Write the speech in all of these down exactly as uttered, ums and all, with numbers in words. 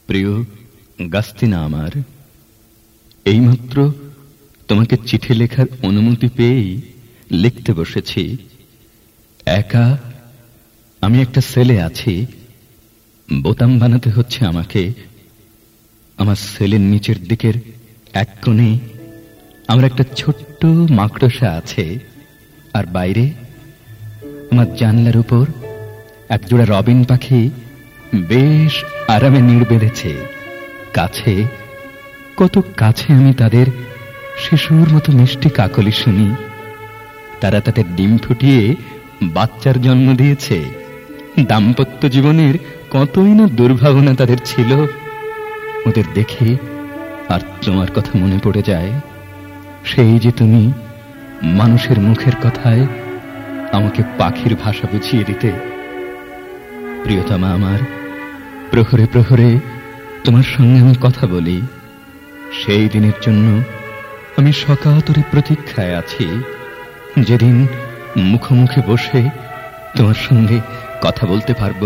প্রিয় গাস্তিনা আমার, এইমাত্র তোমাকে চিঠি লেখার অনুমতি পেয়েই লিখতে বসেছি। একা আমি একটা সেলে আছি, বোতাম বানাতে হচ্ছে আমাকে। আমার সেলের নিচের দিকের এক কোণে আমার একটা ছোট্ট মাকড়সা আছে, আর বাইরে আমার জানলার উপর একজোড়া রবিন পাখি বেশ আরামে নিড় বেঁধেছে। কাছে, কত কাছে আমি তাদের শিশুর মতো মিষ্টি কাকলি শুনি। তারা তাদের ডিম ফুটিয়ে বাচ্চার জন্ম দিয়েছে। দাম্পত্য জীবনের কতই না দুর্ভাবনা তাদের ছিল। ওদের দেখে আর তোমার কথা মনে পড়ে যায়, সেই যে তুমি মানুষের মুখের কথায় আমাকে পাখির ভাষা বুঝিয়ে দিতে। প্রিয়তমা আমার, প্রহরে প্রহরে তোমার সঙ্গে আমি কথা বলি। সেই দিনের জন্য আমি সকাতরে প্রতীক্ষায় আছি, যেদিন মুখোমুখি বসে তোমার সঙ্গে কথা বলতে পারবো।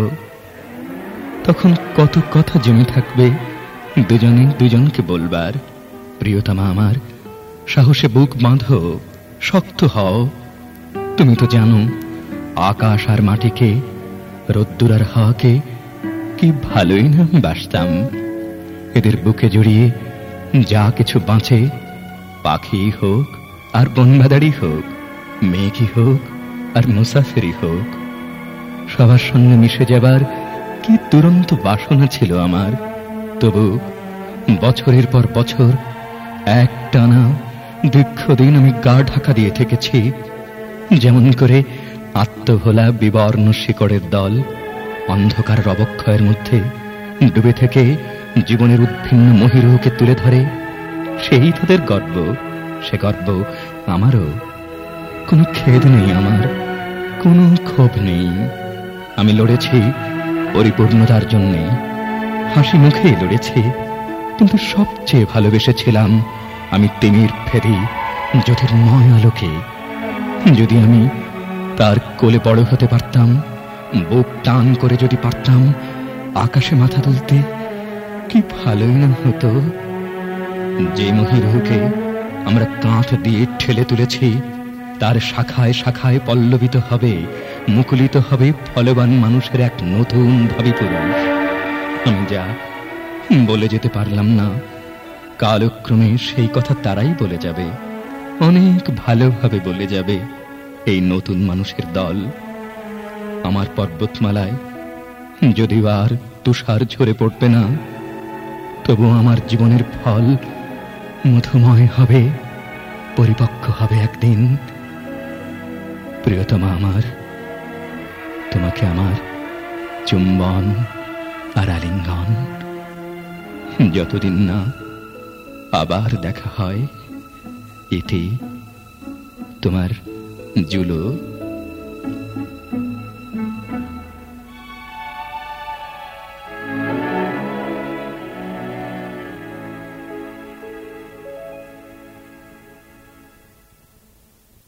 তখন কত কথা জমে থাকবে দুজনে দুজনকে বলবার। প্রিয়তমা আমার, সাহসে বুক বাঁধো, শক্ত হও। তুমি তো জানো আকাশ আর মাটিকে, রোদ্দুর আর হাওয়াকে কি ভালোই না আমি বাসতাম। এদের বুকে জড়িয়ে যা কিছু বাঁচে, পাখি হোক আর বনবাদারি হোক, মেঘই হোক আর মুসাফিরি হোক, সবার সঙ্গে মিশে যাবার কি দুরন্ত বাসনা ছিল আমার। তবু বছরের পর বছর এক টানা দীর্ঘদিন আমি গা ঢাকা দিয়ে থেকেছি, যেমন করে আত্মভোলা বিবর্ণ শিকড়ের দল অন্ধকারের অবক্ষয়ের মধ্যে ডুবে থেকে জীবনের উদ্ভিন্ন মহিরুহকে তুলে ধরে। সেই তাদের গর্ব, সে গর্ব আমারও। কোনো খেদ নেই আমার, কোনো ক্ষোভ নেই। আমি লড়েছি পরিপূর্ণতার জন্যে, হাসি মুখেই লড়েছি, কিন্তু সবচেয়ে ভালোবেসেছিলাম আমি তিমির ফেরি জ্যোতির্ময় আলোকে। যদি আমি তার কোলে বড় হতে পারতাম, বুক টান করে যদি পারতাম আকাশে মাথা তুলতে, কি ভালোই না হতো। যে মহিরুহকে আমরা কাঁধ দিয়ে ঠেলে তুলেছি, তার শাখায় শাখায় পল্লবিত হবে, মুকুলিত হবে ফলবান মানুষের এক নতুন ভাবী পুরুষ। আমি যা বলে যেতে পারলাম না, কালক্রমে সেই কথা তারাই বলে যাবে, অনেক ভালোভাবে বলে যাবে এই নতুন মানুষের দল। আমার পর্বতমালায় যদিও আর তুষার ঝরে পড়বে না, তবু আমার জীবনের ফল মধুময় হবে, পরিপক্ক হবে একদিন। প্রিয়তমা আমার, তোমাকে আমার চুম্বন আর আলিঙ্গন, যতদিন না আবার দেখা হয়। এটি তোমার জুলো।